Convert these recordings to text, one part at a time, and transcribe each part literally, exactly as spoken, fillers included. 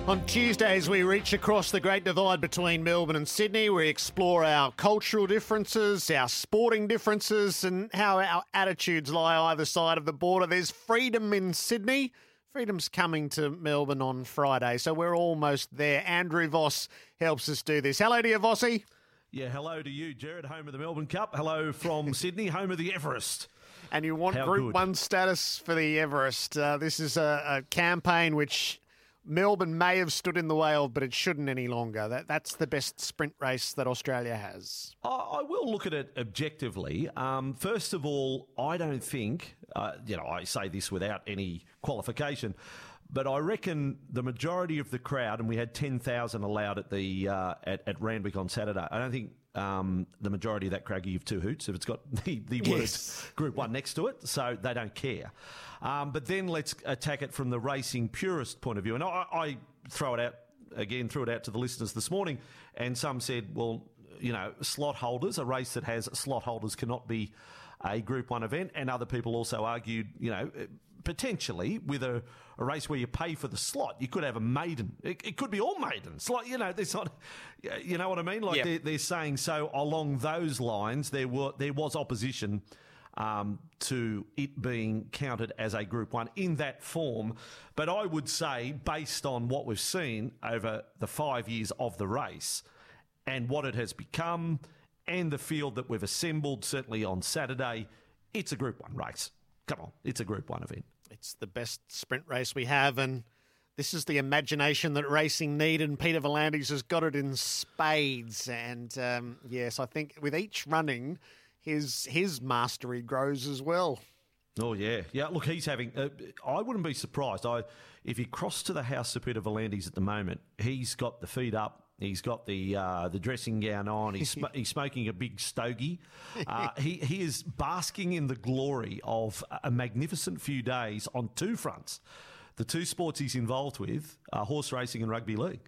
On Tuesdays, we reach across the great divide between Melbourne and Sydney. We explore our cultural differences, our sporting differences, and how our attitudes lie either side of the border. There's freedom in Sydney. Freedom's coming to Melbourne on Friday, so we're almost there. Andrew Voss helps us do this. Hello to you, Vossy. Yeah, hello to you, Jared, home of the Melbourne Cup. Hello from Sydney, home of the Everest. And you want How Group good. one status for the Everest. Uh, this is a, a campaign which Melbourne may have stood in the way of, but it shouldn't any longer. That That's the best sprint race that Australia has. I, I will look at it objectively. Um, first of all, I don't think, uh, you know, I say this without any qualification, but I reckon the majority of the crowd, and we had ten thousand allowed at the uh, at, at Randwick on Saturday, I don't think um, the majority of that crowd give two hoots if it's got the, the word Yes. Group one next to it, so they don't care. Um, but then let's attack it from the racing purist point of view. And I, I throw it out, again, threw it out to the listeners this morning, and some said, well, you know, slot holders, a race that has slot holders cannot be a Group one event. And other people also argued, you know, potentially with a, a race where you pay for the slot, you could have a maiden. It, it could be all maidens. Like, you know, there's not, you know what I mean? Like Yep. they're, they're saying, so along those lines, there were there was opposition um, to it being counted as a Group one in that form. But I would say, based on what we've seen over the five years of the race and what it has become and the field that we've assembled, certainly on Saturday, it's a Group one race. Come on, it's a Group one event. It's the best sprint race we have, and this is the imagination that racing needed, and Peter V'landys has got it in spades. And, um, yes, I think with each running, his his mastery grows as well. Oh, yeah. Yeah, look, he's having... Uh, I wouldn't be surprised. I If you cross to the house of Peter V'landys at the moment, he's got the feet up. He's got the uh, the dressing gown on. He's sm- he's smoking a big stogie. Uh, he he is basking in the glory of a magnificent few days on two fronts. The two sports he's involved with are horse racing and rugby league.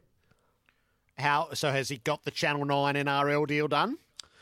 How so? Has he got the Channel nine N R L deal done?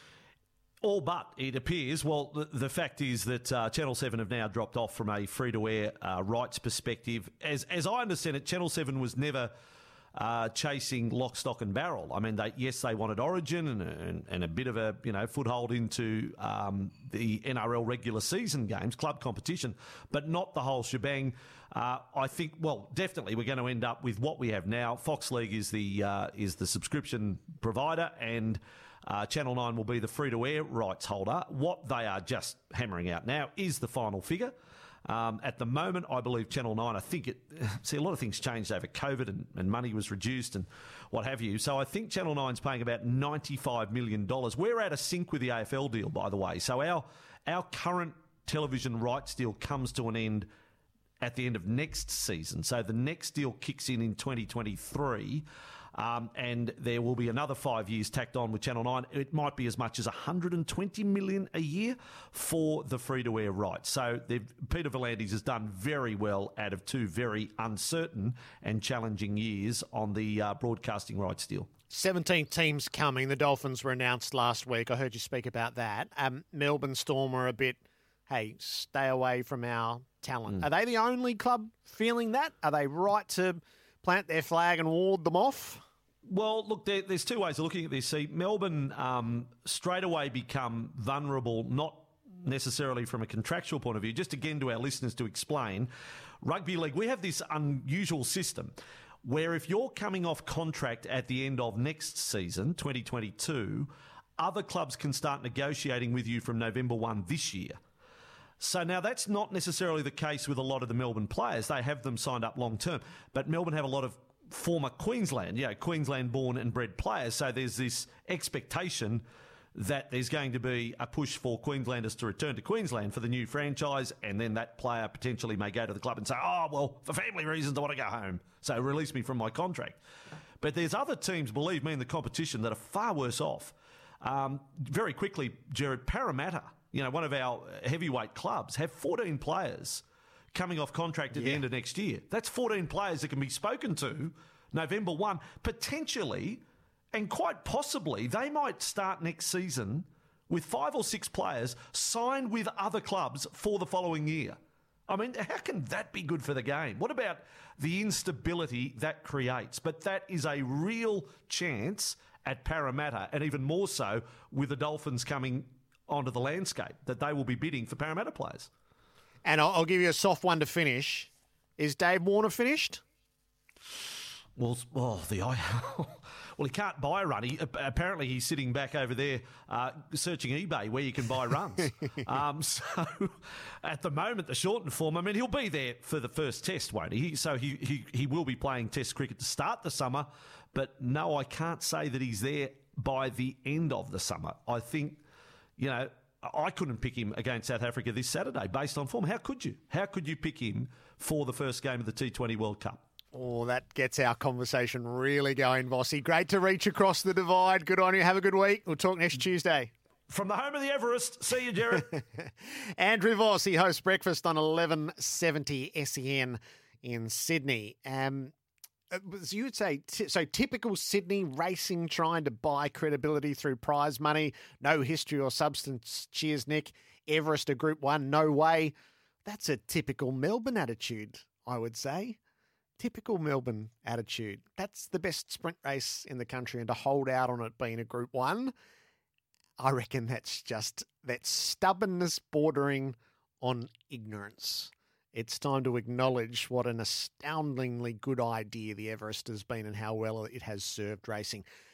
All but, it appears. Well, the, the fact is that uh, Channel seven have now dropped off from a free-to-air uh, rights perspective. As as I understand it, Channel seven was never uh, chasing lock, stock and barrel. I mean, they, yes, they wanted Origin and, and, and a bit of a you know foothold into um, the N R L regular season games, club competition, but not the whole shebang. Uh, I think, well, definitely we're going to end up with what we have now. Fox League is the uh, is the subscription provider, and Uh, Channel nine will be the free-to-air rights holder. What they are just hammering out now is the final figure. Um, at the moment, I believe Channel nine, I think it... See, a lot of things changed over COVID and, and money was reduced and what have you. So I think Channel nine's paying about ninety-five million dollars. We're out of sync with the A F L deal, by the way. So our our current television rights deal comes to an end at the end of next season. So the next deal kicks in in twenty twenty-three. Um, and there will be another five years tacked on with Channel nine. It might be as much as one hundred twenty million dollars a year for the free-to-air rights. So Peter V'landys has done very well out of two very uncertain and challenging years on the uh, broadcasting rights deal. seventeen teams coming. The Dolphins were announced last week. I heard you speak about that. Um, Melbourne Storm are a bit, hey, stay away from our talent. Mm. Are they the only club feeling that? Are they right to plant their flag and ward them off? Well, look, there, there's two ways of looking at this. See, Melbourne um, straight away become vulnerable, not necessarily from a contractual point of view. Just again to our listeners to explain, rugby league, we have this unusual system where if you're coming off contract at the end of next season, twenty twenty-two, other clubs can start negotiating with you from November first this year. So now that's not necessarily the case with a lot of the Melbourne players. They have them signed up long term. But Melbourne have a lot of former Queensland, you know, Queensland born and bred players. So there's this expectation that there's going to be a push for Queenslanders to return to Queensland for the new franchise, and then that player potentially may go to the club and say, oh, well, for family reasons, I want to go home, so release me from my contract. But there's other teams, believe me, in the competition that are far worse off. Um, very quickly, Jared, Parramatta, you know, one of our heavyweight clubs, have fourteen players coming off contract at yeah. the end of next year. That's fourteen players that can be spoken to November first, potentially, and quite possibly, they might start next season with five or six players signed with other clubs for the following year. I mean, how can that be good for the game? What about the instability that creates? But that is a real chance at Parramatta, and even more so with the Dolphins coming onto the landscape, that they will be bidding for Parramatta players. And I'll, I'll give you a soft one to finish. Is Dave Warner finished? Well, oh, the well, he can't buy a run. He, apparently, he's sitting back over there uh, searching eBay where you can buy runs. um, so, at the moment, the shortened form. I mean, he'll be there for the first test, won't he? So he he he will be playing Test cricket to start the summer. But no, I can't say that he's there by the end of the summer. I think, you know, I couldn't pick him against South Africa this Saturday based on form. How could you? How could you pick him for the first game of the T twenty World Cup? Oh, that gets our conversation really going, Vossi. Great to reach across the divide. Good on you. Have a good week. We'll talk next Tuesday. From the home of the Everest. See you, Jared. Andrew Vossi hosts breakfast on eleven seventy S E N in Sydney. Um, you would say, t- so typical Sydney racing, trying to buy credibility through prize money. No history or substance. Cheers, Nick. Everest a Group One. No way. That's a typical Melbourne attitude, I would say. Typical Melbourne attitude. That's the best sprint race in the country, and to hold out on it being a Group One, I reckon that's just that stubbornness bordering on ignorance. It's time to acknowledge what an astoundingly good idea the Everest has been and how well it has served racing.